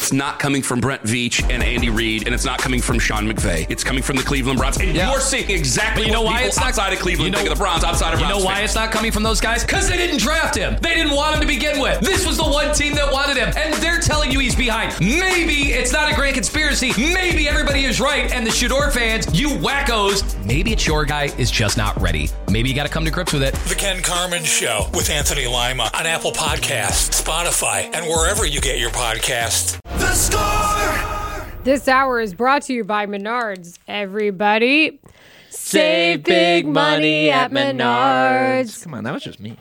it's not coming from Brent Veach and Andy Reid, and it's not coming from Sean McVay. It's coming from the Cleveland Browns. And you're seeing exactly what people outside of Cleveland think of the Browns, outside of Browns. You know why it's not coming from those guys? Because they didn't draft him. They didn't want him to begin with. This was the one team that wanted him, and they're telling you he's behind. Maybe it's not a grand conspiracy. Maybe everybody is right, and the Shador fans, you wackos, maybe it's your guy is just not ready. Maybe you got to come to grips with it. The Ken Carman Show with Anthony Lima on Apple Podcasts, Spotify, and wherever you get your podcasts. The Score! This hour is brought to you by Menards. Everybody, save big money at Menards. Come on, that was just me.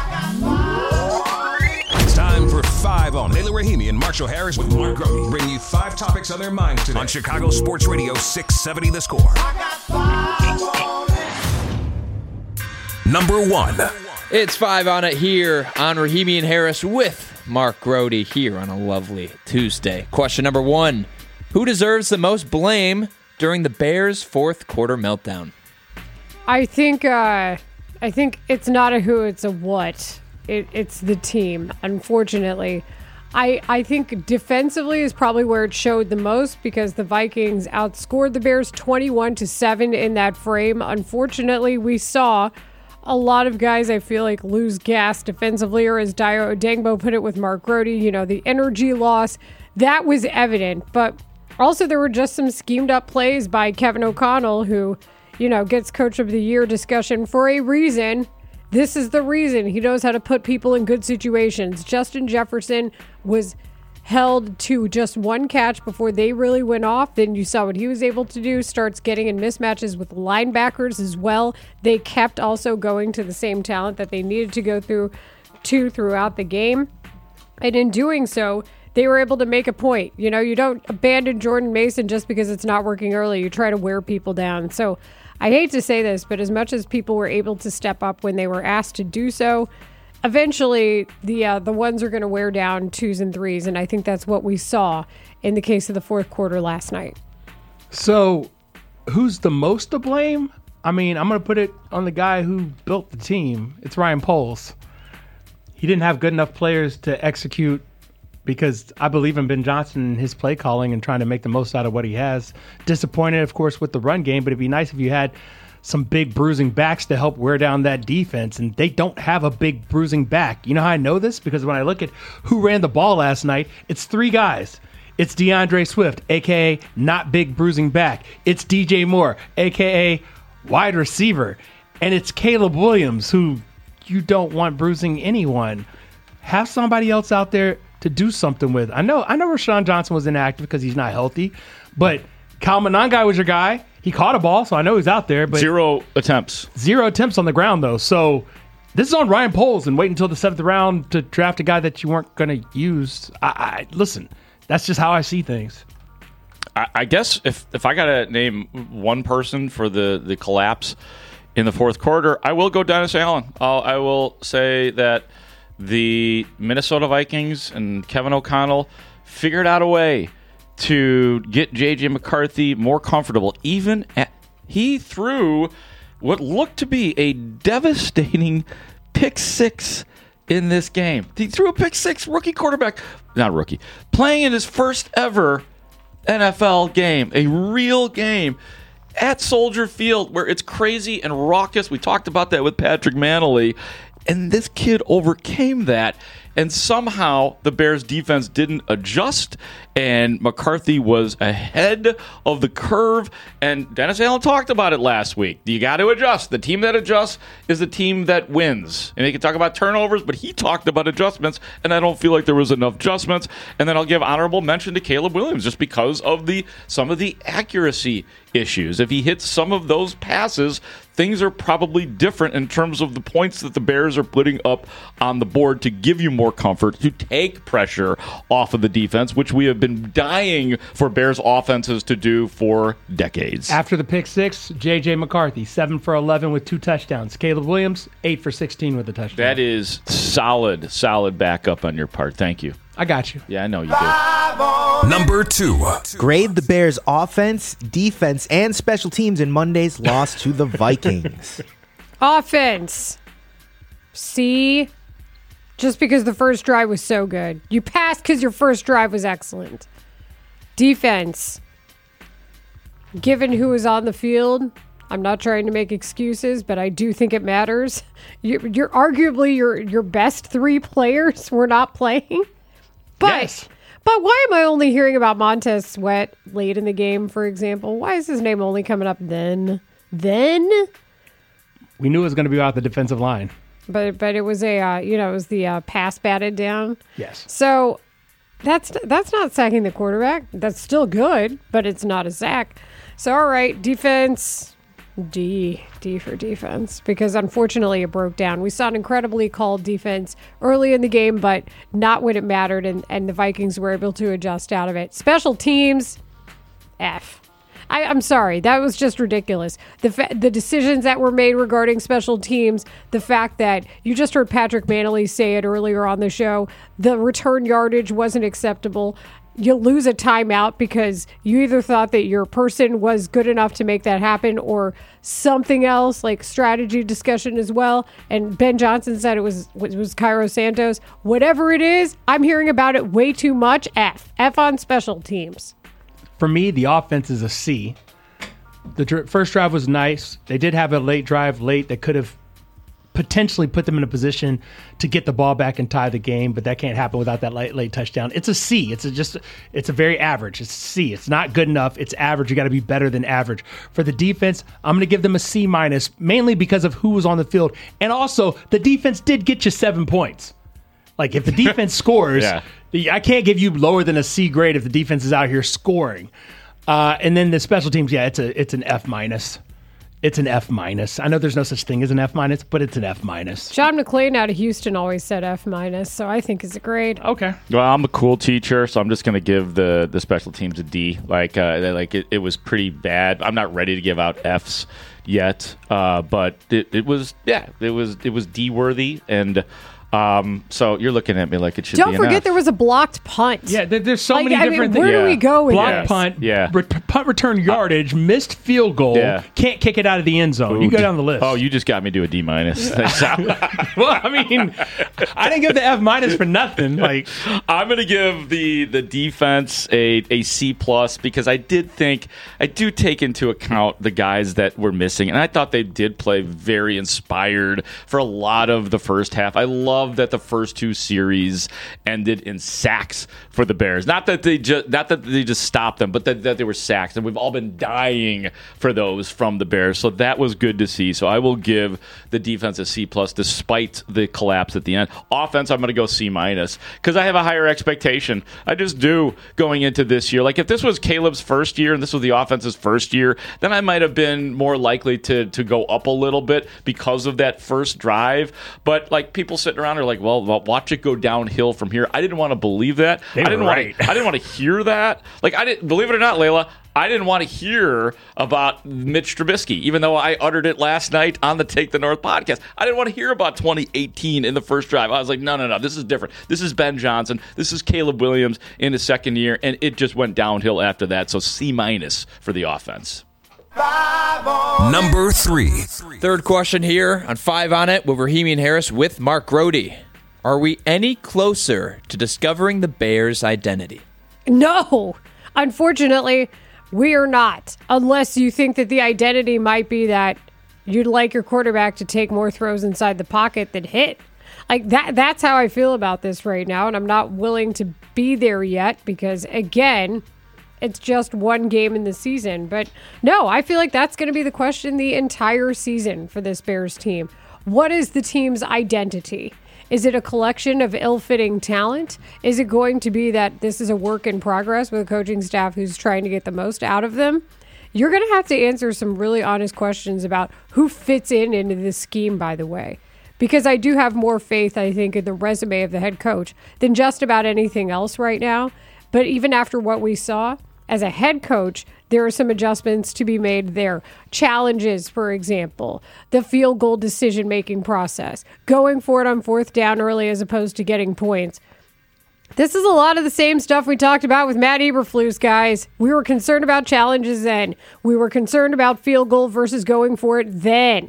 It's time for 5 on. Layla Rahimi and Marshall Harris with Mark Grody bring you 5 topics on their minds today on Chicago Sports Radio 670 The Score. Number 1. It's 5 on it here on Rahimi and Harris with Mark Grody here on a lovely Tuesday. Question number 1. Who deserves the most blame during the Bears' fourth quarter meltdown? I think it's not a who, it's a what. It's the team, unfortunately. I think defensively is probably where it showed the most because the Vikings outscored the Bears 21-7 in that frame. Unfortunately, we saw a lot of guys, I feel like, lose gas defensively, or as Dio Odengbo put it with Mark Grody, the energy loss. That was evident. But also there were just some schemed up plays by Kevin O'Connell, who, gets Coach of the Year discussion for a reason. This is the reason. He knows how to put people in good situations. Justin Jefferson was held to just one catch before they really went off. Then you saw what he was able to do. Starts getting in mismatches with linebackers as well. They kept also going to the same talent that they needed to go throughout the game. And in doing so, they were able to make a point. You don't abandon Jordan Mason just because it's not working early. You try to wear people down. So I hate to say this, but as much as people were able to step up when they were asked to do so, eventually the ones are going to wear down 2s and 3s, and I think that's what we saw in the case of the fourth quarter last night. So who's the most to blame? I mean, I'm going to put it on the guy who built the team. It's Ryan Poles. He didn't have good enough players to execute because I believe in Ben Johnson and his play calling and trying to make the most out of what he has. Disappointed, of course, with the run game, but it'd be nice if you had some big bruising backs to help wear down that defense, and they don't have a big bruising back. You know how I know this? Because when I look at who ran the ball last night, it's 3 guys. It's DeAndre Swift, a.k.a. not big bruising back. It's DJ Moore, a.k.a. wide receiver. And it's Caleb Williams, who you don't want bruising anyone. Have somebody else out there to do something with. I know Rashawn Johnson was inactive because he's not healthy, but Kyle Monangai was your guy. He caught a ball, so I know he's out there. But 0 attempts. 0 attempts on the ground, though. So this is on Ryan Poles, and wait until the 7th round to draft a guy that you weren't going to use. Listen, that's just how I see things. I guess if I got to name one person for the collapse in the fourth quarter, I will go Dennis Allen. I will say that the Minnesota Vikings and Kevin O'Connell figured out a way to get J.J. McCarthy more comfortable. He threw what looked to be a devastating pick 6 in this game. He threw a pick 6, playing in his first ever NFL game, a real game at Soldier Field where it's crazy and raucous. We talked about that with Patrick Manley, and this kid overcame that. And somehow the Bears defense didn't adjust, and McCarthy was ahead of the curve. And Dennis Allen talked about it last week. You got to adjust. The team that adjusts is the team that wins. And he can talk about turnovers, but he talked about adjustments, and I don't feel like there was enough adjustments. And then I'll give honorable mention to Caleb Williams just because of some of the accuracy issues. If he hits some of those passes, things are probably different in terms of the points that the Bears are putting up on the board to give you more comfort, to take pressure off of the defense, which we have been dying for Bears offenses to do for decades. After the pick 6, J.J. McCarthy, 7 for 11 with 2 touchdowns. Caleb Williams, 8 for 16 with a touchdown. That is solid backup on your part. Thank you. I got you. Yeah, I know you do. Number 2. Grade the Bears' offense, defense, and special teams in Monday's loss to the Vikings. Offense. C. just because the first drive was so good. You passed because your first drive was excellent. Defense. Given who was on the field, I'm not trying to make excuses, but I do think it matters. You're arguably your best 3 players were not playing. But why am I only hearing about Montez Sweat late in the game, for example? Why is his name only coming up then? We knew it was going to be about the defensive line. But it was it was the pass batted down. Yes. So that's not sacking the quarterback. That's still good, but it's not a sack. So all right, defense, D for defense, because unfortunately it broke down. We saw an incredibly called defense early in the game, but not when it mattered, and the Vikings were able to adjust out of it. Special teams, F. I'm sorry, that was just ridiculous. The decisions that were made regarding special teams, the fact that you just heard Patrick Mannelly say it earlier on the show, the return yardage wasn't acceptable. You lose a timeout because you either thought that your person was good enough to make that happen or something else, like strategy discussion as well. And Ben Johnson said it was Cairo Santos. Whatever it is, I'm hearing about it way too much. F on special teams. For me, the offense is a C. The first drive was nice. They did have a late drive that could have potentially put them in a position to get the ball back and tie the game, but that can't happen without that late touchdown. It's a C. It's a very average. It's a C. It's not good enough. It's average. You got to be better than average. For the defense, I'm going to give them a C-, mainly because of who was on the field. And also, the defense did get you 7 points. Like, if the defense scores, I can't give you lower than a C grade if the defense is out here scoring. And then the special teams, it's an F-. It's an F-. I know there's no such thing as an F-, but it's an F-. Sean McClain out of Houston always said F-, so I think it's a grade. Okay. Well, I'm a cool teacher, so I'm just going to give the special teams a D. It was pretty bad. I'm not ready to give out Fs yet, but it was D worthy, and so you're looking at me like it should be. Don't forget there was a blocked punt. Yeah, there's so many different things. Where do we go with blocked punt, punt return yardage, missed field goal, can't kick it out of the end zone. You go down the list. Oh, you just got me to a D-. Well, I mean, I didn't give the F- for nothing. Like, I'm going to give the defense a C+ because I do take into account the guys that were missing, and I thought they did play very inspired for a lot of the first half. I love that the first 2 series ended in sacks for the Bears. Not that they just stopped them, but that they were sacks, and we've all been dying for those from the Bears. So that was good to see. So I will give the defense a C+ despite the collapse at the end. Offense, I'm going to go C- because I have a higher expectation. I just do going into this year. Like, if this was Caleb's first year and this was the offense's first year, then I might have been more likely to go up a little bit because of that first drive. But like, people sitting around are like, well, watch it go downhill from here. I didn't want to believe that. I didn't want to hear that. Like, I didn't believe it or not, Layla. I didn't want to hear about Mitch Trubisky, even though I uttered it last night on the Take the North podcast. I didn't want to hear about 2018 in the first drive. I was like, no, this is different. This is Ben Johnson. This is Caleb Williams in his second year, and it just went downhill after that. So C- for the offense. Number 3. Third question here on 5 on It with Rahimi and Harris with Mark Grody. Are we any closer to discovering the Bears' identity? No. Unfortunately, we are not. Unless you think that the identity might be that you'd like your quarterback to take more throws inside the pocket than hit. Like, that's how I feel about this right now, and I'm not willing to be there yet because, again, it's just one game in the season. But no, I feel like that's going to be the question the entire season for this Bears team. What is the team's identity? Is it a collection of ill-fitting talent? Is it going to be that this is a work in progress with a coaching staff who's trying to get the most out of them? You're going to have to answer some really honest questions about who fits into this scheme, by the way. Because I do have more faith, I think, in the resume of the head coach than just about anything else right now. But even after what we saw, as a head coach, there are some adjustments to be made there. Challenges, for example, the field goal decision-making process, going for it on 4th down early as opposed to getting points. This is a lot of the same stuff we talked about with Matt Eberflus, guys. We were concerned about challenges then. We were concerned about field goal versus going for it then.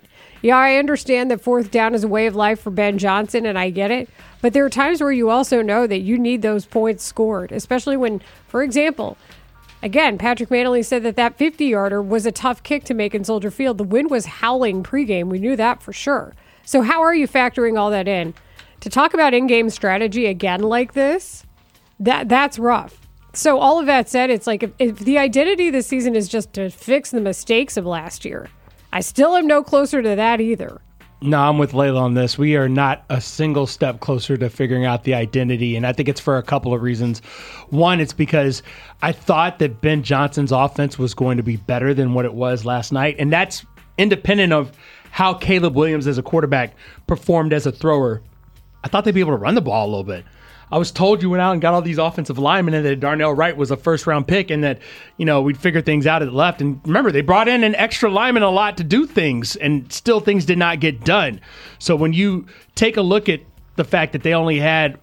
Yeah, I understand that fourth down is a way of life for Ben Johnson, and I get it. But there are times where you also know that you need those points scored, especially when, for example, again, Patrick Mannelly said that 50-yarder was a tough kick to make in Soldier Field. The wind was howling pregame. We knew that for sure. So how are you factoring all that in? To talk about in-game strategy again like this, that's rough. So all of that said, it's like if the identity this season is just to fix the mistakes of last year, I still am no closer to that either. No, I'm with Layla on this. We are not a single step closer to figuring out the identity, and I think it's for a couple of reasons. One, it's because I thought that Ben Johnson's offense was going to be better than what it was last night, and that's independent of how Caleb Williams as a quarterback performed as a thrower. I thought they'd be able to run the ball a little bit. I was told you went out and got all these offensive linemen and that Darnell Wright was a first-round pick and that, we'd figure things out at left. And remember, they brought in an extra lineman a lot to do things, and still things did not get done. So when you take a look at the fact that they only had,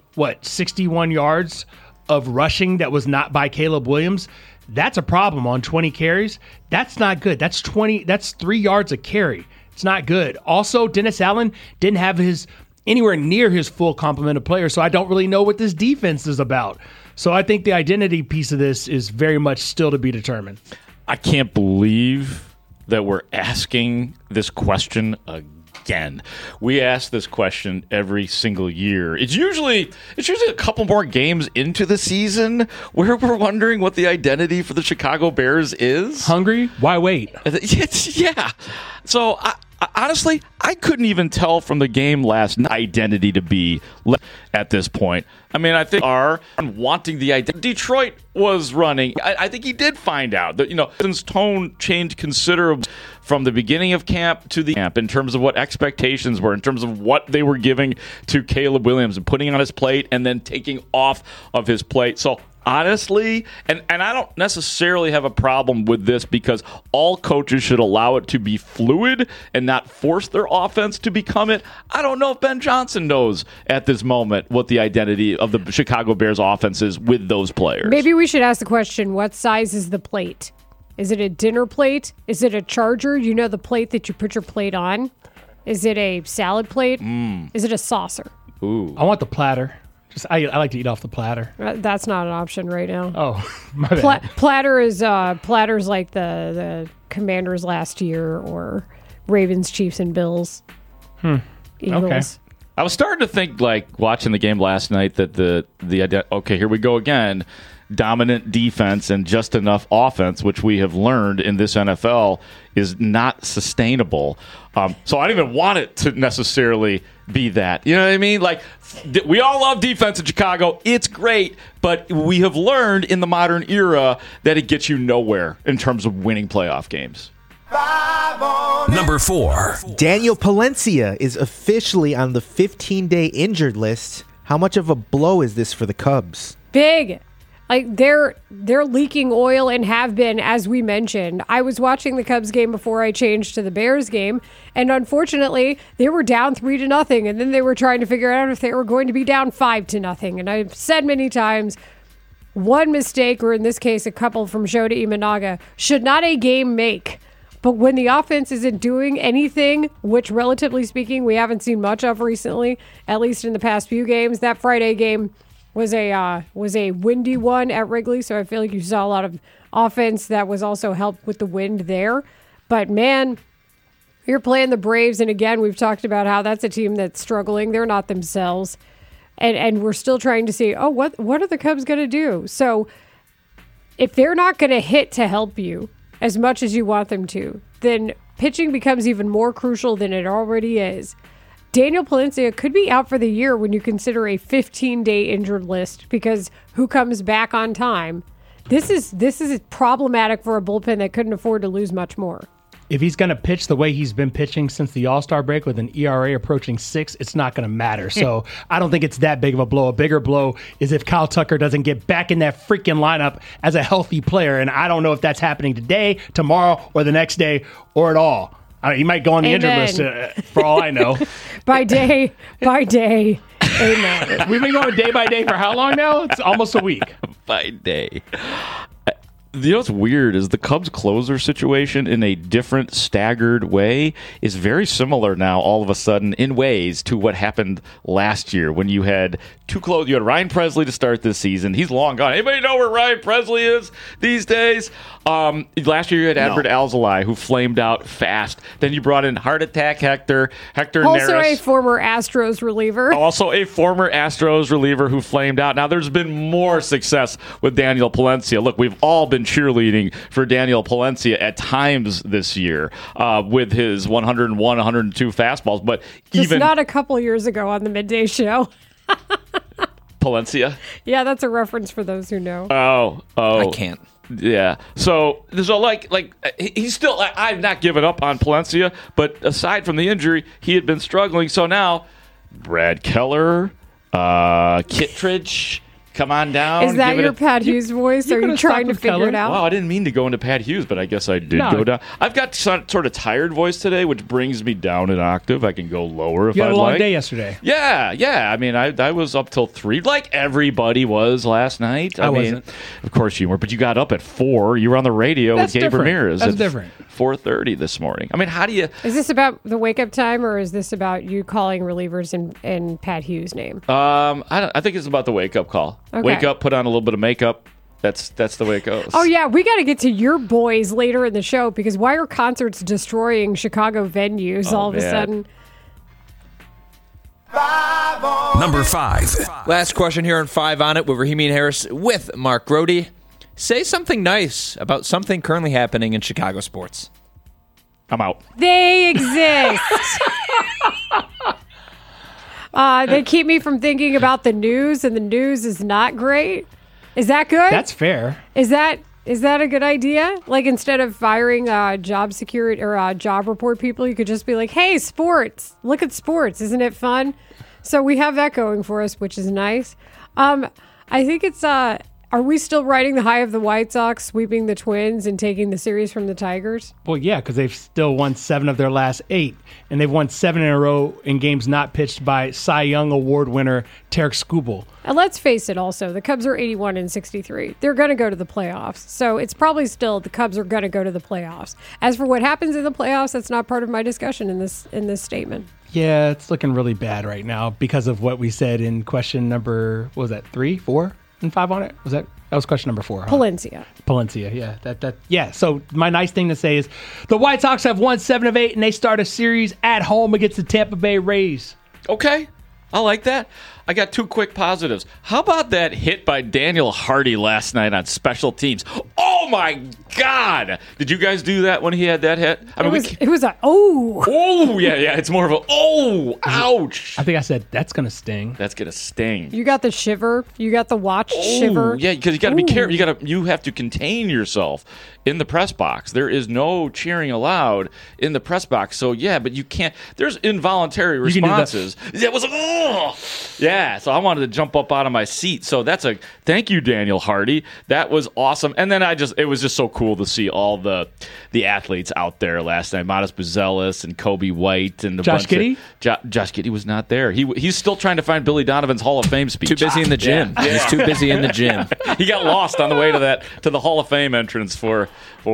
61 yards of rushing that was not by Caleb Williams, that's a problem on 20 carries. That's not good. That's 3 yards a carry. It's not good. Also, Dennis Allen didn't have anywhere near his full complement of players, so I don't really know what this defense is about. So I think the identity piece of this is very much still to be determined. I can't believe that we're asking this question again. We ask this question every single year. It's usually a couple more games into the season where we're wondering what the identity for the Chicago Bears is. Hungry? Why wait? Yeah. So honestly, I couldn't even tell from the game last night identity to be at this point. I mean, I think are wanting the identity. Detroit was running. I think he did find out that, his tone changed considerably from the beginning of camp to the camp in terms of what expectations were, in terms of what they were giving to Caleb Williams and putting on his plate and then taking off of his plate. So honestly, and I don't necessarily have a problem with this because all coaches should allow it to be fluid and not force their offense to become it. I don't know if Ben Johnson knows at this moment what the identity of the Chicago Bears offense is with those players. Maybe we should ask the question, what size is the plate? Is it a dinner plate? Is it a Charger? The plate that you put your plate on? Is it a salad plate? Is it a saucer? Ooh. I want the platter. I like to eat off the platter. That's not an option right now. Oh, my bad. Platter's like the Commanders last year or Ravens, Chiefs, and Bills. Eagles. Okay. I was starting to think, watching the game last night, that okay, here we go again. Dominant defense and just enough offense, which we have learned in this NFL is not sustainable. So I don't even want it to necessarily be that. You know what I mean? We all love defense in Chicago. It's great, but we have learned in the modern era that it gets you nowhere in terms of winning playoff games. Number 4. Daniel Palencia is officially on the 15-day injured list. How much of a blow is this for the Cubs? Big. They're leaking oil and have been, as we mentioned. I was watching the Cubs game before I changed to the Bears game, and unfortunately, they were down 3-0, and then they were trying to figure out if they were going to be down 5-0. And I've said many times, one mistake, or in this case, a couple from Shota Imanaga, should not a game make. But when the offense isn't doing anything, which relatively speaking, we haven't seen much of recently, at least in the past few games, that Friday game was a windy one at Wrigley, so I feel like you saw a lot of offense that was also helped with the wind there. But man, you're playing the Braves, and again, we've talked about how that's a team that's struggling. They're not themselves, and we're still trying to see, what are the Cubs going to do? So if they're not going to hit to help you as much as you want them to, then pitching becomes even more crucial than it already is. Daniel Palencia could be out for the year when you consider a 15-day injured list because who comes back on time? This is problematic for a bullpen that couldn't afford to lose much more. If he's going to pitch the way he's been pitching since the All-Star break with an ERA approaching 6, it's not going to matter. So I don't think it's that big of a blow. A bigger blow is if Kyle Tucker doesn't get back in that freaking lineup as a healthy player. And I don't know if that's happening today, tomorrow, or the next day, or at all. He might go on the injured list for all I know. by day. Amen. We've been going day by day for how long now? It's almost a week. By day. You know what's weird is the Cubs closer situation in a different staggered way is very similar now all of a sudden in ways to what happened last year when you had you had Ryan Presley to start this season. He's long gone. Anybody know where Ryan Presley is these days? Last year you had Adbert Alzolay who flamed out fast. Then you brought in Heart Attack Hector also Neris. a former Astros reliever. Also a former Astros reliever who flamed out. Now there's been more success with Daniel Palencia. Look, we've all been cheerleading for Daniel Palencia at times this year with his 101, 102 fastballs. But just not a couple years ago on the midday show. Palencia? Yeah, that's a reference for those who know. Oh. I can't. Yeah. So like he's still. I've not given up on Palencia, but aside from the injury, he had been struggling. So now, Brad Keller, Kittredge. Come on down. Is that your Pat Hughes voice? Are you trying to figure it out? Wow, I didn't mean to go into Pat Hughes, but I guess I did go down. I've got sort of tired voice today, which brings me down an octave. I can go lower if I'd like. You had a long day yesterday. Yeah. I mean, I was up till 3, like everybody was last night. I mean, wasn't. Of course you weren't, but you got up at 4. You were on the radio with Gabe Ramirez. That's different. 4:30 this morning. I mean, how do you... Is this about the wake-up time, or is this about you calling relievers in Pat Hughes' name? I think it's about the wake-up call. Okay. Wake up, put on a little bit of makeup. That's the way it goes. Oh, yeah. We got to get to your boys later in the show, because why are concerts destroying Chicago venues all of a sudden? Number 5. Last question here on 5 on It with Rahimi and Harris with Mark Grody. Say something nice about something currently happening in Chicago sports. I'm out. They exist. They keep me from thinking about the news, and the news is not great. Is that good? That's fair. Is that a good idea? Like, instead of firing job security or job report people, you could just be like, hey, sports. Look at sports. Isn't it fun? So we have that going for us, which is nice. I think it's... Are we still riding the high of the White Sox sweeping the Twins and taking the series from the Tigers? Well, yeah, because they've still won 7 of their last 8, and they've won 7 in a row in games not pitched by Cy Young Award winner Tarek Skubal. And let's face it also, the Cubs are 81-63. They're going to go to the playoffs. So it's probably still the Cubs are going to go to the playoffs. As for what happens in the playoffs, that's not part of my discussion in this statement. Yeah, it's looking really bad right now because of what we said in question number, what was that, 3, 4? And 5 on it? That was question number 4. Huh? Palencia, yeah. Yeah. So my nice thing to say is the White Sox have won 7 of 8, and they start a series at home against the Tampa Bay Rays. Okay. I like that. I got 2 quick positives. How about that hit by Daniel Hardy last night on special teams? Oh, my God. Did you guys do that when he had that hit? I mean, it was a, oh. Oh, yeah. It's more of a, oh, ouch. I think I said, that's going to sting. That's going to sting. You got the shiver. You got the watch shiver. Yeah, because you got to be careful. You have to contain yourself in the press box. There is no cheering allowed in the press box. So, yeah, but you can't. There's involuntary responses. That was, oh. Yeah, so I wanted to jump up out of my seat. So thank you, Daniel Hardy. That was awesome. And then it was just so cool to see all the athletes out there last night. Modest Buzelis and Kobe White and Josh Giddey. Josh Giddey was not there. He's still trying to find Billy Donovan's Hall of Fame speech. Too busy in the gym. Yeah. He's too busy in the gym. He got lost on the way to the Hall of Fame entrance for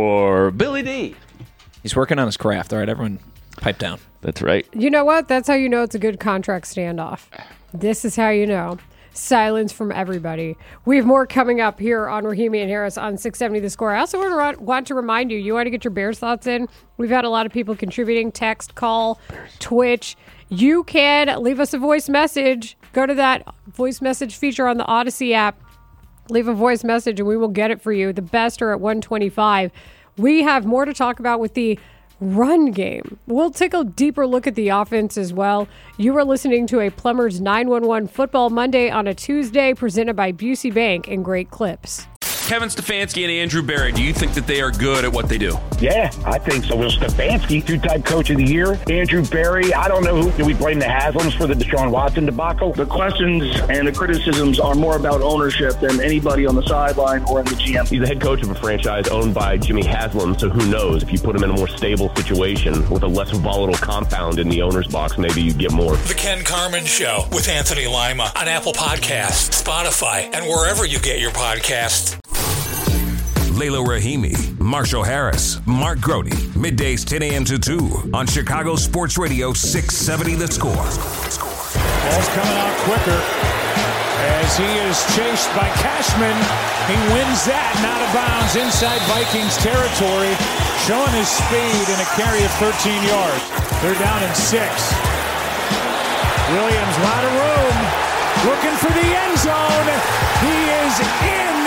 Billy D. He's working on his craft. All right, everyone, pipe down. That's right. You know what? That's how you know it's a good contract standoff. This is how you know. Silence from everybody. We have more coming up here on Rahimi and Harris on 670 The Score. I also want to remind you want to get your Bears thoughts in. We've had a lot of people contributing, text, call, Twitch. You can leave us a voice message. Go to that voice message feature on the Odyssey app. Leave a voice message and we will get it for you. The best are at 125. We have more to talk about with the run game. We'll take a deeper look at the offense as well. You are listening to a Plumbers 911 Football Monday on a Tuesday, presented by Busey Bank and Great Clips. Kevin Stefanski and Andrew Berry, do you think that they are good at what they do? Yeah, I think so. Well, Stefanski, 2-time coach of the year. Andrew Berry, I don't know who. Do we blame the Haslams for the Deshaun Watson debacle? The questions and the criticisms are more about ownership than anybody on the sideline or in the GM. He's the head coach of a franchise owned by Jimmy Haslam, so who knows? If you put him in a more stable situation with a less volatile compound in the owner's box, maybe you get more. The Ken Carman Show with Anthony Lima on Apple Podcasts, Spotify, and wherever you get your podcasts. Layla Rahimi, Marshall Harris, Mark Grody. Middays 10 a.m. to 2 on Chicago Sports Radio 670 The Score. Ball's coming out quicker as he is chased by Cashman. He wins that and out of bounds inside Vikings territory, showing his speed in a carry of 13 yards. They're down in 6. Williams, a lot of room, looking for the end zone. He is in.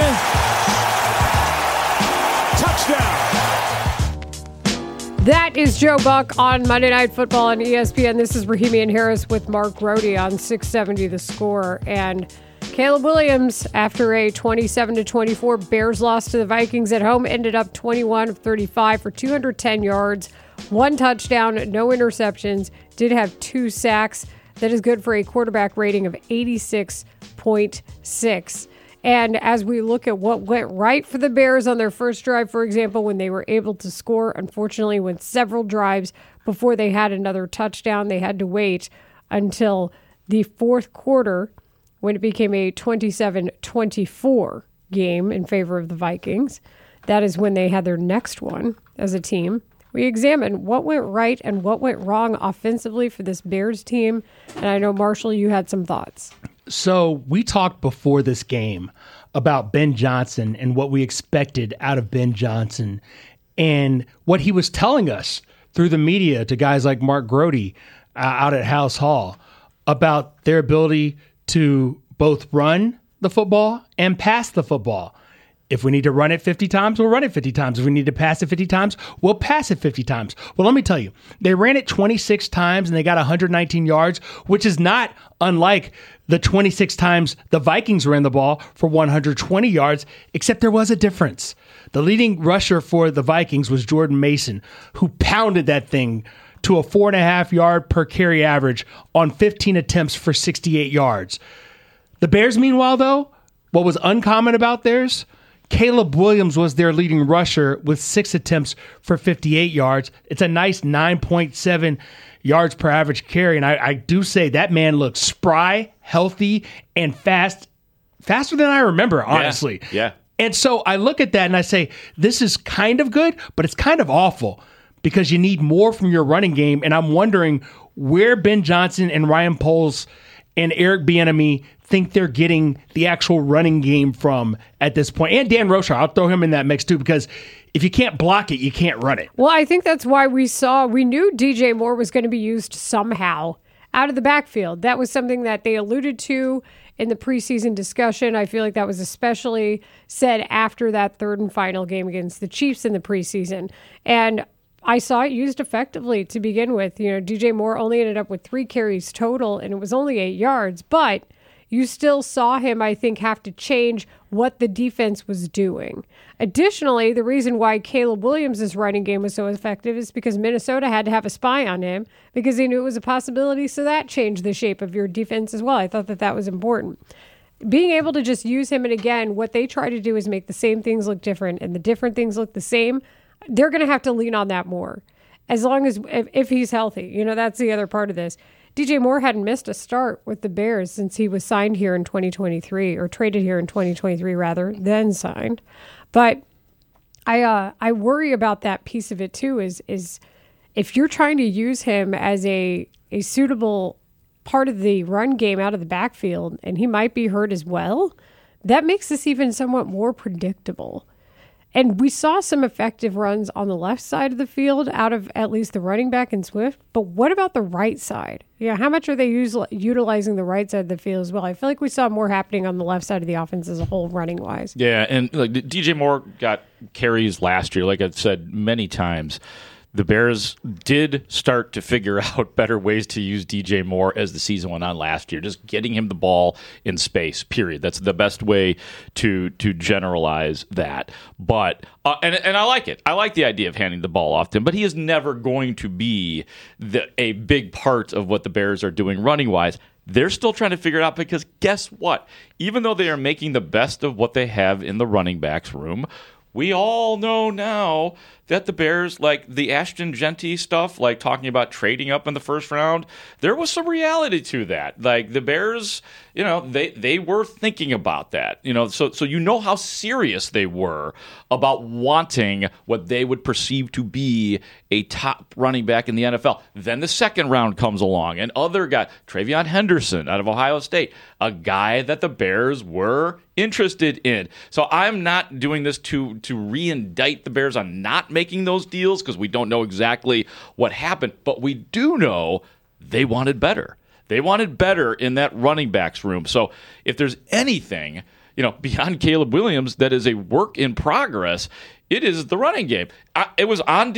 Touchdown. That is Joe Buck on Monday Night Football on ESPN. This is Rahimi and Harris with Mark Grody on 670 The Score. And Caleb Williams, after a 27-24 Bears loss to the Vikings at home, ended up 21 of 35 for 210 yards, 1 touchdown, no interceptions, did have 2 sacks. That is good for a quarterback rating of 86.6. And as we look at what went right for the Bears on their first drive, for example, when they were able to score, unfortunately went several drives before they had another touchdown. They had to wait until the fourth quarter when it became a 27-24 game in favor of the Vikings. That is when they had their next one as a team. We examined what went right and what went wrong offensively for this Bears team. And I know, Marshall, you had some thoughts. So we talked before this game about Ben Johnson and what we expected out of Ben Johnson and what he was telling us through the media to guys like Mark Grody out at House Hall about their ability to both run the football and pass the football. If we need to run it 50 times, we'll run it 50 times. If we need to pass it 50 times, we'll pass it 50 times. Well, let me tell you, they ran it 26 times and they got 119 yards, which is not unlike the 26 times the Vikings ran the ball for 120 yards, except there was a difference. The leading rusher for the Vikings was Jordan Mason, who pounded that thing to a 4.5 yard per carry average on 15 attempts for 68 yards. The Bears, meanwhile, though, what was uncommon about theirs, Caleb Williams was their leading rusher with 6 attempts for 58 yards. It's a nice 9.7 yards per average carry. And I do say that man looks spry, healthy, and fast. Faster than I remember, honestly. Yeah. And so I look at that and I say, this is kind of good, but it's kind of awful because you need more from your running game. And I'm wondering where Ben Johnson and Ryan Poles and Eric Bieniemy think they're getting the actual running game from at this point. And Dan Rocha, I'll throw him in that mix too, because if you can't block it, you can't run it. Well, I think that's why we knew DJ Moore was going to be used somehow out of the backfield. That was something that they alluded to in the preseason discussion. I feel like that was especially said after that third and final game against the Chiefs in the preseason. And I saw it used effectively to begin with. DJ Moore only ended up with 3 carries total, and it was only 8 yards, but you still saw him, I think, have to change what the defense was doing. Additionally, the reason why Caleb Williams' running game was so effective is because Minnesota had to have a spy on him because they knew it was a possibility, so that changed the shape of your defense as well. I thought that was important. Being able to just use him, and again, what they try to do is make the same things look different, and the different things look the same. They're going to have to lean on that more, as long as if he's healthy. That's the other part of this. DJ Moore hadn't missed a start with the Bears since he was signed here in 2023, or traded here in 2023 rather, then signed. But I worry about that piece of it too. Is if you're trying to use him as a suitable part of the run game out of the backfield, and he might be hurt as well, that makes this even somewhat more predictable. And we saw some effective runs on the left side of the field out of at least the running back and Swift. But what about the right side? How much are they utilizing the right side of the field as well? I feel like we saw more happening on the left side of the offense as a whole, running-wise. Yeah, and DJ Moore got carries last year, like I've said many times. The Bears did start to figure out better ways to use DJ Moore as the season went on last year, just getting him the ball in space, period. That's the best way to generalize that. But and I like it. I like the idea of handing the ball off to him, but he is never going to be a big part of what the Bears are doing running-wise. They're still trying to figure it out because guess what? Even though they are making the best of what they have in the running backs room, we all know now that the Bears, like the Ashton Genty stuff, like talking about trading up in the first round, there was some reality to that. Like the Bears, they were thinking about that. So you know how serious they were about wanting what they would perceive to be a top running back in the NFL. Then the second round comes along, and other guy, Travion Henderson out of Ohio State, a guy that the Bears were interested in. So I'm not doing this to re-indict the Bears on not making those deals, because we don't know exactly what happened, but we do know they wanted better. They wanted better in that running backs room. So if there's anything, beyond Caleb Williams that is a work in progress, it is the running game. It was on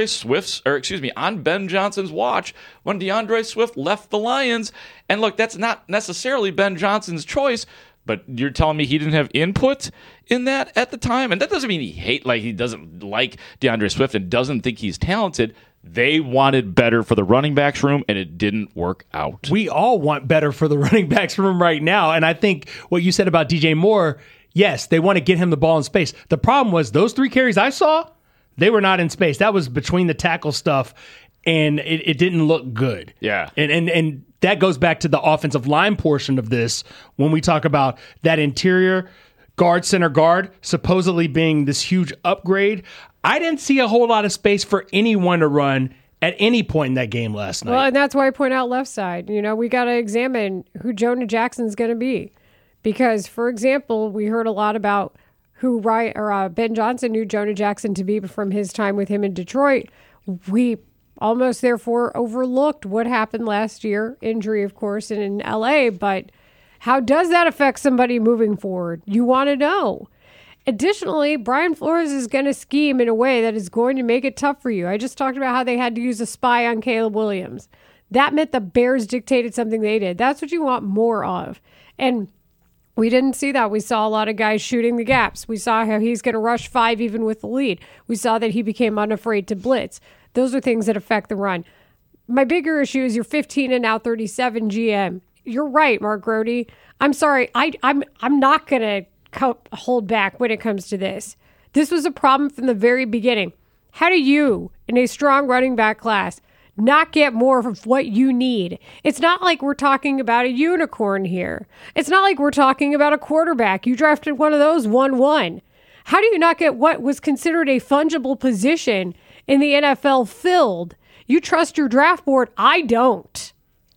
on Ben Johnson's watch when DeAndre Swift left the Lions. And look, that's not necessarily Ben Johnson's choice, but you're telling me he didn't have input in that at the time? And that doesn't mean he doesn't like DeAndre Swift and doesn't think he's talented. They wanted better for the running backs room, and it didn't work out. We all want better for the running backs room right now. And I think what you said about DJ Moore, yes, they want to get him the ball in space. The problem was those 3 carries I saw, they were not in space. That was between the tackle stuff, and it didn't look good. Yeah. And that goes back to the offensive line portion of this when we talk about that interior guard, center guard, supposedly being this huge upgrade. I didn't see a whole lot of space for anyone to run at any point in that game last night. Well, and that's why I point out left side. We got to examine who Jonah Jackson's going to be. Because, for example, we heard a lot about who Ben Johnson knew Jonah Jackson to be from his time with him in Detroit. We almost, therefore, overlooked what happened last year. Injury, of course, and in L.A., but how does that affect somebody moving forward? You want to know. Additionally, Brian Flores is going to scheme in a way that is going to make it tough for you. I just talked about how they had to use a spy on Caleb Williams. That meant the Bears dictated something they did. That's what you want more of. And we didn't see that. We saw a lot of guys shooting the gaps. We saw how he's going to rush 5 even with the lead. We saw that he became unafraid to blitz. Those are things that affect the run. My bigger issue is you're 15 and now 37 GM. You're right, Mark Grody. I'm sorry. I'm not going to hold back when it comes to this. This was a problem from the very beginning. How do you, in a strong running back class, not get more of what you need? It's not like we're talking about a unicorn here. It's not like we're talking about a quarterback. You drafted one of those 1-1. How do you not get what was considered a fungible position in the NFL filled? You trust your draft board. I don't.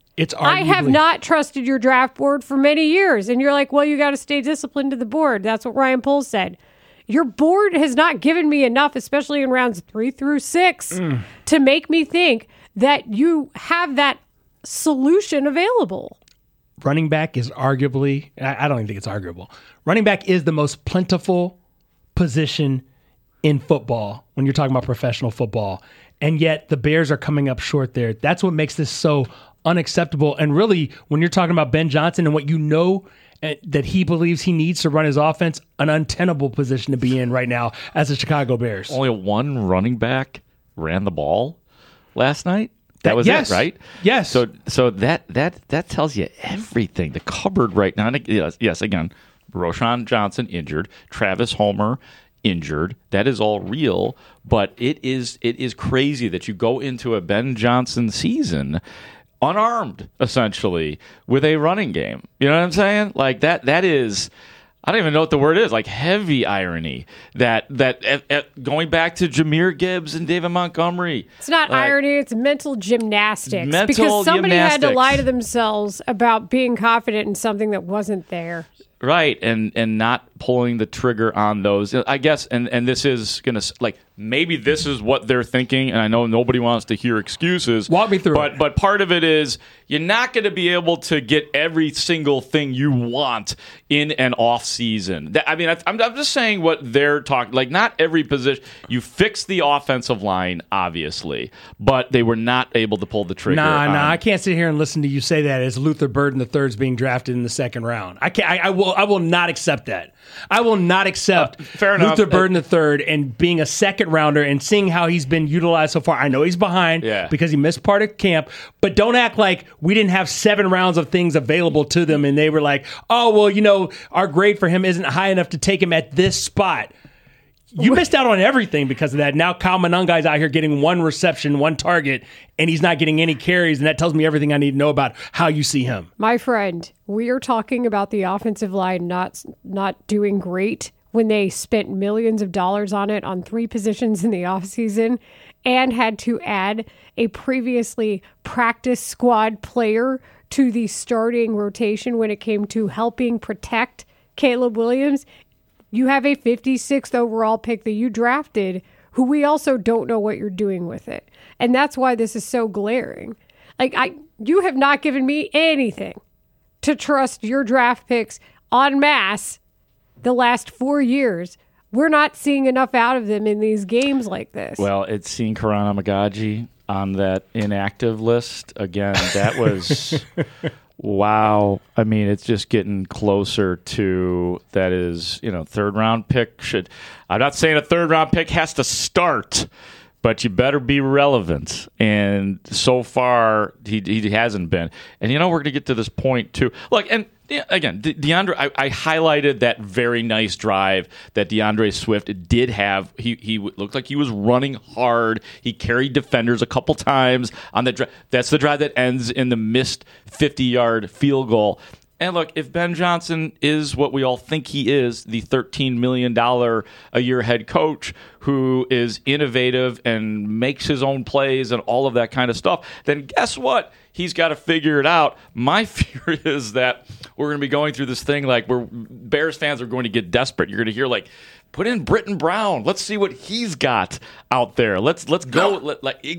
I have not trusted your draft board for many years. And you're like, well, you got to stay disciplined to the board. That's what Ryan Poles said. Your board has not given me enough, especially in rounds 3 through 6, to make me think that you have that solution available. Running back is arguably, I don't even think it's arguable. Running back is the most plentiful position in football when you're talking about professional football. And yet the Bears are coming up short there. That's what makes this so unacceptable. And really, when you're talking about Ben Johnson and what you know that he believes he needs to run his offense, an untenable position to be in right now as the Chicago Bears. Only one running back ran the ball last night. That was it, right? Yes. So that tells you everything. The cupboard right now. Yes, again, Roschon Johnson injured, Travis Homer injured. That is all real, but it is crazy that you go into a Ben Johnson season unarmed, essentially, with a running game. You know what I'm saying? Like that is, I don't even know what the word is, like heavy irony that going back to Jahmyr Gibbs and David Montgomery. It's not irony, it's mental gymnastics. Because somebody had to lie to themselves about being confident in something that wasn't there. Right, and not pulling the trigger on those, I guess, and this is going to, like, maybe this is what they're thinking, and I know nobody wants to hear excuses. Walk me through it. But part of it is you're not going to be able to get every single thing you want in an off season. I'm just saying what they're talking, like, not every position. You fix the offensive line, obviously, but they were not able to pull the trigger. Nah, I can't sit here and listen to you say that as Luther Burden III is being drafted in the second round. I will not accept that. I will not accept Luther Burden III and being a second rounder and seeing how he's been utilized so far. I know he's behind because he missed part of camp, but don't act like we didn't have 7 rounds of things available to them and they were like, oh, well, our grade for him isn't high enough to take him at this spot. You missed out on everything because of that. Now Kyle Monanga's out here getting 1 reception, 1 target, and he's not getting any carries, and that tells me everything I need to know about how you see him. My friend, we are talking about the offensive line not doing great when they spent millions of dollars on it on 3 positions in the offseason and had to add a previously practice squad player to the starting rotation when it came to helping protect Caleb Williams. You have a 56th overall pick that you drafted who we also don't know what you're doing with it. And that's why this is so glaring. You have not given me anything to trust your draft picks en masse the last 4 years. We're not seeing enough out of them in these games like this. Well, it's seeing Karan Amagaji on that inactive list. Again, that was... Wow. I mean, it's just getting closer to that is, third round pick should. I'm not saying a third round pick has to start, but you better be relevant. And so far, he hasn't been. And, we're going to get to this point, too. Look, and again, DeAndre, I highlighted that very nice drive that DeAndre Swift did have. He looked like he was running hard. He carried defenders a couple times on the drive. That's the drive that ends in the missed 50-yard field goal. And look, if Ben Johnson is what we all think he is, the $13 million a year head coach who is innovative and makes his own plays and all of that kind of stuff, then guess what? He's got to figure it out. My fear is that we're going to be going through this thing like where Bears fans are going to get desperate. You're going to hear put in Britton Brown. Let's see what he's got out there. Let's go.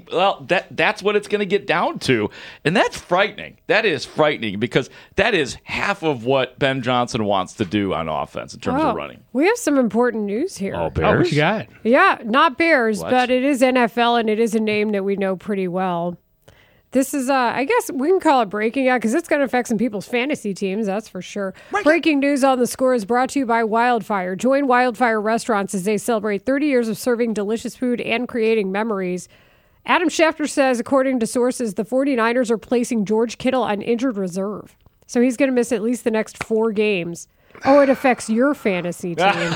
That's what it's going to get down to, and that's frightening. That is frightening because that is half of what Ben Johnson wants to do on offense in terms of running. We have some important news here. Oh, Bears? What you got? Yeah, not Bears, but it is NFL, and it is a name that we know pretty well. This is, I guess we can call it breaking out because it's going to affect some people's fantasy teams, that's for sure. Breaking news on the score is brought to you by Wildfire. Join Wildfire Restaurants as they celebrate 30 years of serving delicious food and creating memories. Adam Schefter says, according to sources, the 49ers are placing George Kittle on injured reserve. So he's going to miss at least the next 4 games. Oh, it affects your fantasy team.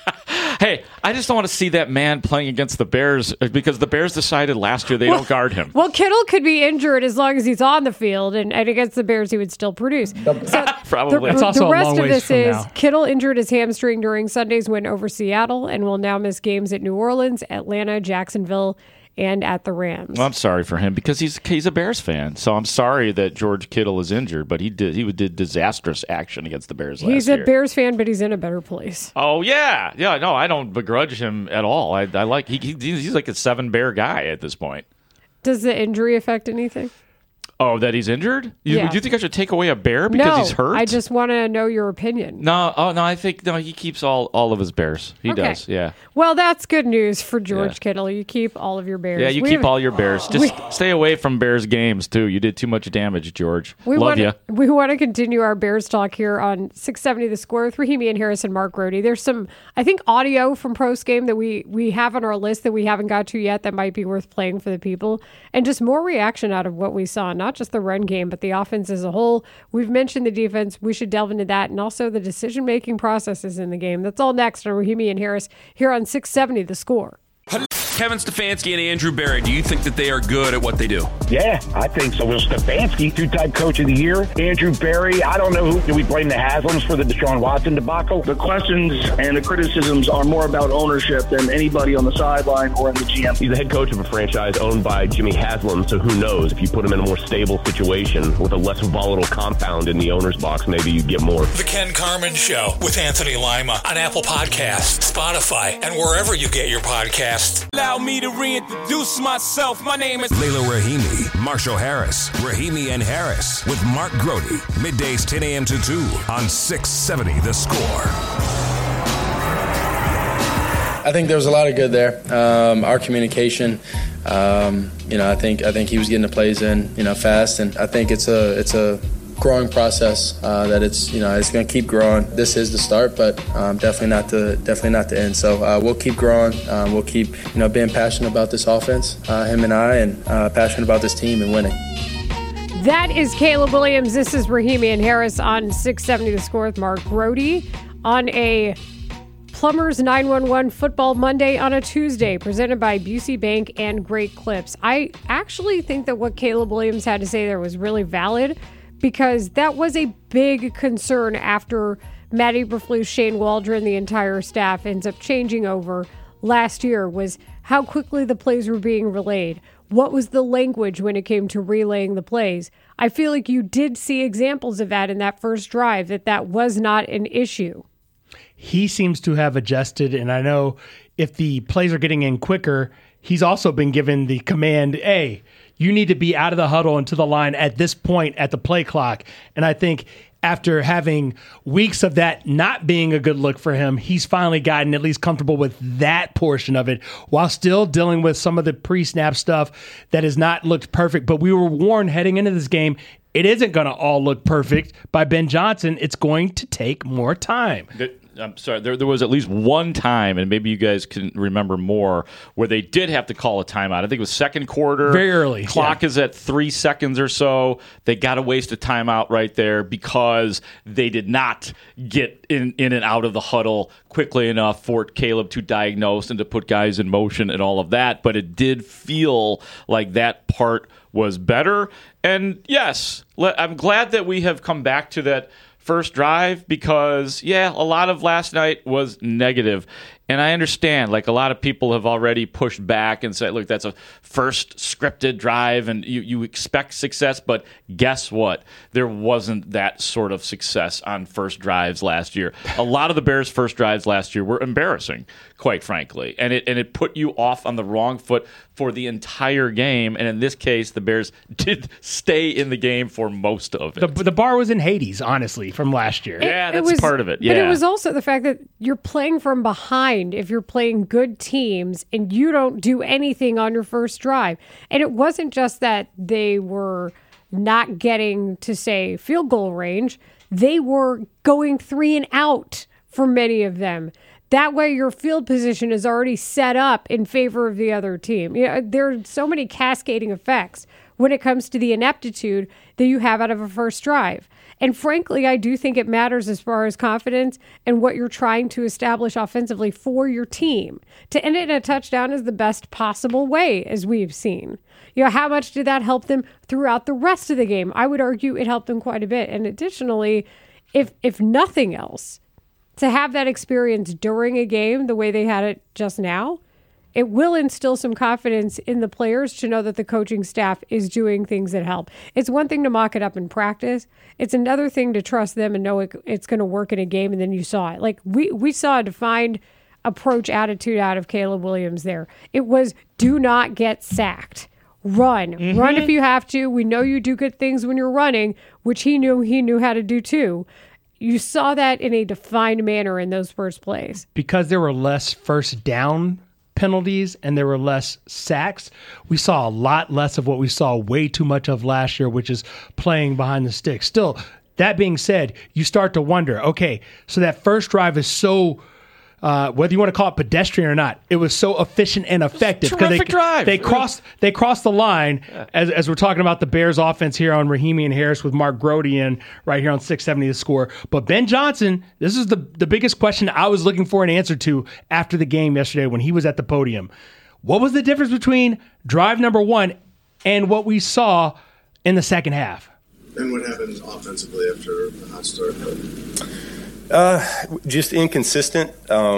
Hey, I just don't want to see that man playing against the Bears because the Bears decided last year they don't guard him. Well, Kittle could be injured as long as he's on the field, and against the Bears he would still produce. So Probably. The rest of this is Kittle injured his hamstring during Sunday's win over Seattle and will now miss games at New Orleans, Atlanta, Jacksonville, and at the Rams. Well, I'm sorry for him because he's a Bears fan. So I'm sorry that George Kittle is injured, but he did disastrous action against the Bears last year. He's a Bears fan, but he's in a better place. Oh yeah. No, I don't begrudge him at all. I like he's like a 7-Bear guy at this point. Does the injury affect anything? Oh, that he's injured? Do you think I should take away a Bear because he's hurt? I just want to know your opinion. No, I think he keeps all of his Bears. He does, yeah. Well, that's good news for George Kittle. You keep all of your Bears. Yeah, you keep all your Bears. Just stay away from Bears games, too. You did too much damage, George. Love you. We want to continue our Bears talk here on 670 The Score with Rahimi and Harris and Mark Grody. There's some, I think, audio from post game that we have on our list that we haven't got to yet that might be worth playing for the people. And just more reaction out of what we saw, not just the run game, but the offense as a whole. We've mentioned the defense. We should delve into that and also the decision-making processes in the game. That's all next on Rahimi and Harris here on 670 The Score. Kevin Stefanski and Andrew Berry, do you think that they are good at what they do? Yeah, I think so. Will Stefanski, 2-time coach of the year. Andrew Berry, I don't know who. Do we blame the Haslams for the Deshaun Watson debacle? The questions and the criticisms are more about ownership than anybody on the sideline or in the GM. He's the head coach of a franchise owned by Jimmy Haslam, so who knows? If you put him in a more stable situation with a less volatile compound in the owner's box, maybe you get more. The Ken Carman Show with Anthony Lima on Apple Podcasts, Spotify, and wherever you get your podcasts. Allow me to reintroduce myself. My name is Layla Rahimi, Marshall Harris, Rahimi and Harris with Mark Grody. Middays 10 a.m. to 2 on 670 The Score. I think there was a lot of good there. Our communication, I think he was getting the plays in, fast, and I think it's a growing process that it's going to keep growing. This is the start, but definitely not the end. So we'll keep growing. We'll keep being passionate about this offense, him and I, and passionate about this team and winning. That is Caleb Williams. This is Rahimi and Harris on 670 The Score with Mark Grody on a Plumbers 911 Football Monday on a Tuesday, presented by Busey Bank and Great Clips. I actually think that what Caleb Williams had to say there was really valid, because that was a big concern after Matt Eberflus, Shane Waldron, the entire staff ends up changing over last year, was how quickly the plays were being relayed. What was the language when it came to relaying the plays? I feel like you did see examples of that in that first drive, that was not an issue. He seems to have adjusted, and I know if the plays are getting in quicker, he's also been given the command, hey, you need to be out of the huddle and to the line at this point at the play clock. And I think after having weeks of that not being a good look for him, he's finally gotten at least comfortable with that portion of it while still dealing with some of the pre-snap stuff that has not looked perfect. But we were warned heading into this game, it isn't going to all look perfect by Ben Johnson. It's going to take more time. I'm sorry, there was at least one time, and maybe you guys can remember more, where they did have to call a timeout. I think it was second quarter. Very early. Clock is at 3 seconds or so. They got to waste a timeout right there because they did not get in and out of the huddle quickly enough for Caleb to diagnose and to put guys in motion and all of that. But it did feel like that part was better. And yes, I'm glad that we have come back to that first drive, because a lot of last night was negative. And I understand, like, a lot of people have already pushed back and said, look, that's a first scripted drive and you expect success, but guess what? There wasn't that sort of success on first drives last year. A lot of the Bears' first drives last year were embarrassing, quite frankly, and it put you off on the wrong foot for the entire game. And in this case, the Bears did stay in the game for most of it. The bar was in Hades, honestly, from last year. Yeah, that's part of it. Yeah. But it was also the fact that you're playing from behind if you're playing good teams and you don't do anything on your first drive. And it wasn't just that they were not getting to, say, field goal range. They were going 3 and out for many of them. That way your field position is already set up in favor of the other team. There are so many cascading effects when it comes to the ineptitude that you have out of a first drive. And frankly, I do think it matters as far as confidence and what you're trying to establish offensively for your team. To end it in a touchdown is the best possible way, as we've seen. How much did that help them throughout the rest of the game? I would argue it helped them quite a bit. And additionally, if nothing else, to have that experience during a game the way they had it just now, it will instill some confidence in the players to know that the coaching staff is doing things that help. It's one thing to mock it up in practice. It's another thing to trust them and know it's going to work in a game, and then you saw it. Like, we saw a defined approach attitude out of Caleb Williams there. It was, do not get sacked. Run. Mm-hmm. Run if you have to. We know you do good things when you're running, which he knew how to do too. You saw that in a defined manner in those first plays. Because there were less first down penalties and there were less sacks, we saw a lot less of what we saw way too much of last year, which is playing behind the sticks. Still, that being said, you start to wonder, okay, so that first drive is so, whether you want to call it pedestrian or not, it was so efficient and effective. Terrific drive. They crossed the line, as we're talking about the Bears offense here on Rahimi and Harris with Mark Grote in right here on 670 The Score. But Ben Johnson, this is the biggest question I was looking for an answer to after the game yesterday when he was at the podium. What was the difference between drive number 1 and what we saw in the second half? And what happened offensively after a hot start? Just inconsistent.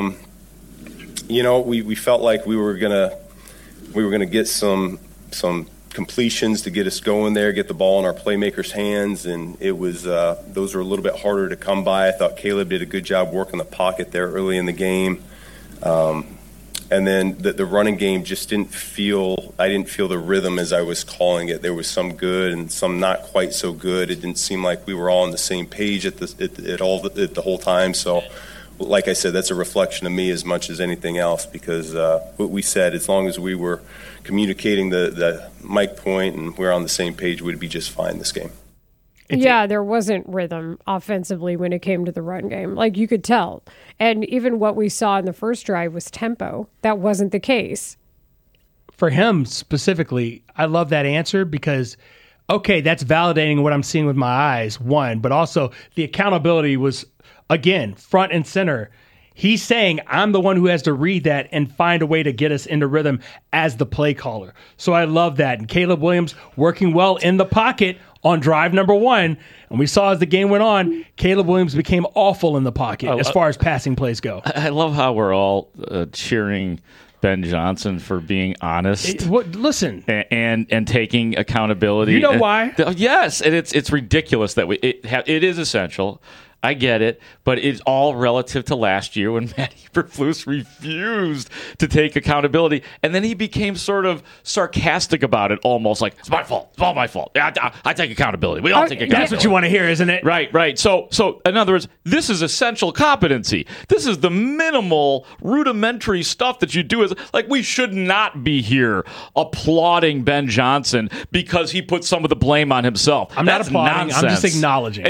We felt like we were gonna get some completions to get us going there, get the ball in our playmakers' hands, and it was those were a little bit harder to come by. I thought Caleb did a good job working the pocket there early in the game, and then the running game just didn't feel. I didn't feel the rhythm as I was calling it. There was some good and some not quite so good. It didn't seem like we were all on the same page at the whole time. So, like I said, that's a reflection of me as much as anything else, because what we said, as long as we were communicating the mic point and we're on the same page, we'd be just fine this game. Yeah, there wasn't rhythm offensively when it came to the run game. Like, you could tell. And even what we saw in the first drive was tempo. That wasn't the case. For him specifically, I love that answer because, okay, that's validating what I'm seeing with my eyes, one, but also the accountability was, again, front and center. He's saying, I'm the one who has to read that and find a way to get us into rhythm as the play caller. So I love that. And Caleb Williams working well in the pocket on drive number 1. And we saw as the game went on, Caleb Williams became awful in the pocket as far as passing plays go. I love how we're all cheering Ben Johnson for being honest. Listen, and taking accountability. You know why? Yes, and it's ridiculous that it is essential. I get it, but it's all relative to last year when Matt Eberflus refused to take accountability, and then he became sort of sarcastic about it, almost like, it's my fault. It's all my fault. I take accountability. We all take accountability. That's what you want to hear, isn't it? Right. So in other words, this is essential competency. This is the minimal, rudimentary stuff that you do. Like, we should not be here applauding Ben Johnson because he put some of the blame on himself. I'm not applauding. Nonsense. I'm just acknowledging.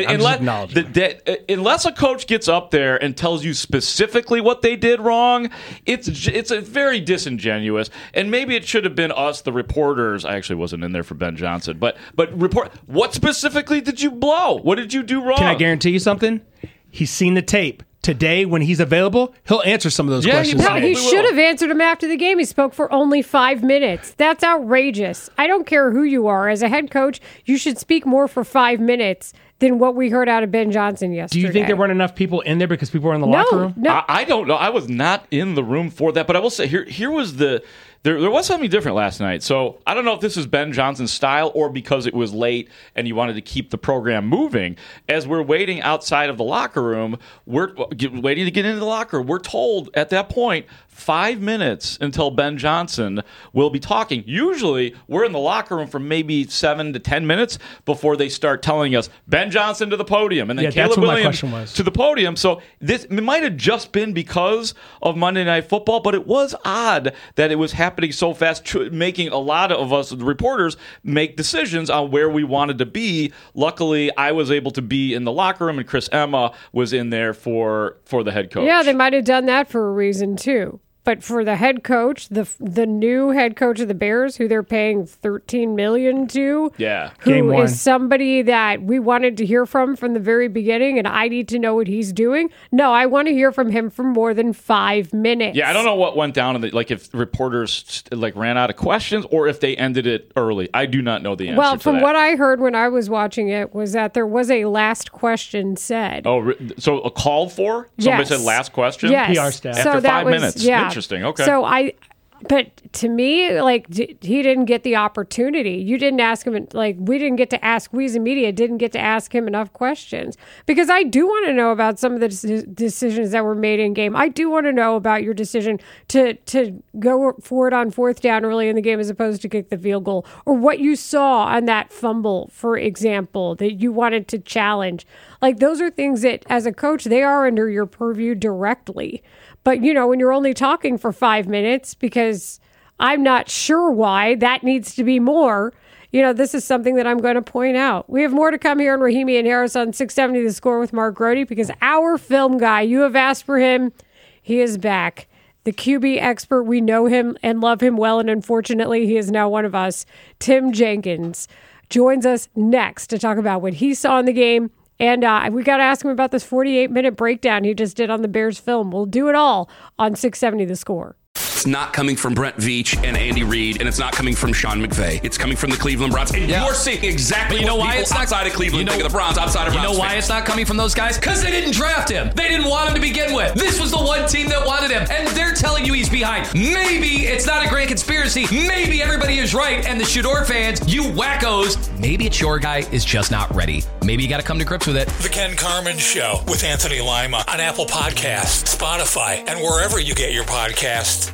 Unless a coach gets up there and tells you specifically what they did wrong, it's a very disingenuous. And maybe it should have been us, the reporters. I actually wasn't in there for Ben Johnson, but report, what specifically did you blow? What did you do wrong? Can I guarantee you something? He's seen the tape. Today, when he's available, he'll answer some of those questions. No, he should have answered him after the game. He spoke for only 5 minutes. That's outrageous. I don't care who you are. As a head coach, you should speak more for 5 minutes than what we heard out of Ben Johnson yesterday. Do you think there weren't enough people in there because people were in the locker room? No. I don't know. I was not in the room for that, but I will say here was there was something different last night. So I don't know if this is Ben Johnson's style or because it was late and you wanted to keep the program moving. As we're waiting outside of the locker room, we're waiting to get into the locker room. We're told at that point 5 minutes until Ben Johnson will be talking. Usually, we're in the locker room for maybe 7 to 10 minutes before they start telling us, Ben Johnson to the podium, and then Caleb Williams to the podium. So it might have just been because of Monday Night Football, but it was odd that it was happening so fast, making a lot of us, the reporters, make decisions on where we wanted to be. Luckily, I was able to be in the locker room, and Chris Emma was in there for the head coach. Yeah, they might have done that for a reason, too. But for the head coach, the new head coach of the Bears, who they're paying $13 million to, who is somebody that we wanted to hear from the very beginning, and I need to know what he's doing. No, I want to hear from him for more than 5 minutes. Yeah, I don't know what went down, if reporters ran out of questions or if they ended it early. I do not know the answer to that. Well, from what I heard when I was watching it was that there was a last question said. Oh, so a called for? Somebody said last question? Yes. PR staff. After 5 minutes. Yeah. Interesting. Okay. But to me, he didn't get the opportunity. You didn't ask him, we didn't get to ask, we as a media didn't get to ask him enough questions. Because I do want to know about some of the decisions that were made in game. I do want to know about your decision to go for it on 4th down early in the game as opposed to kick the field goal. Or what you saw on that fumble, for example, that you wanted to challenge. Those are things that, as a coach, they are under your purview directly. But, when you're only talking for 5 minutes, because I'm not sure why, that needs to be more. This is something that I'm going to point out. We have more to come here on Rahimi and Harris on 670 The Score with Mark Grody, because our film guy, you have asked for him, he is back. The QB expert, we know him and love him well, and unfortunately, he is now one of us. Tim Jenkins joins us next to talk about what he saw in the game. And we got to ask him about this 48-minute breakdown he just did on the Bears film. We'll do it all on 670 The Score. It's not coming from Brent Veach and Andy Reid, and it's not coming from Sean McVay. It's coming from the Cleveland Browns. And you're seeing exactly what people outside of Cleveland think of the Browns, outside of Browns. You know why it's not coming from those guys? Because they didn't draft him. They didn't want him to begin with. This was the one team that wanted him, and they're telling you he's behind. Maybe it's not a grand conspiracy. Maybe everybody is right, and the Shador fans, you wackos, maybe it's your guy is just not ready. Maybe you got to come to grips with it. The Ken Carman Show with Anthony Lima on Apple Podcasts, Spotify, and wherever you get your podcasts.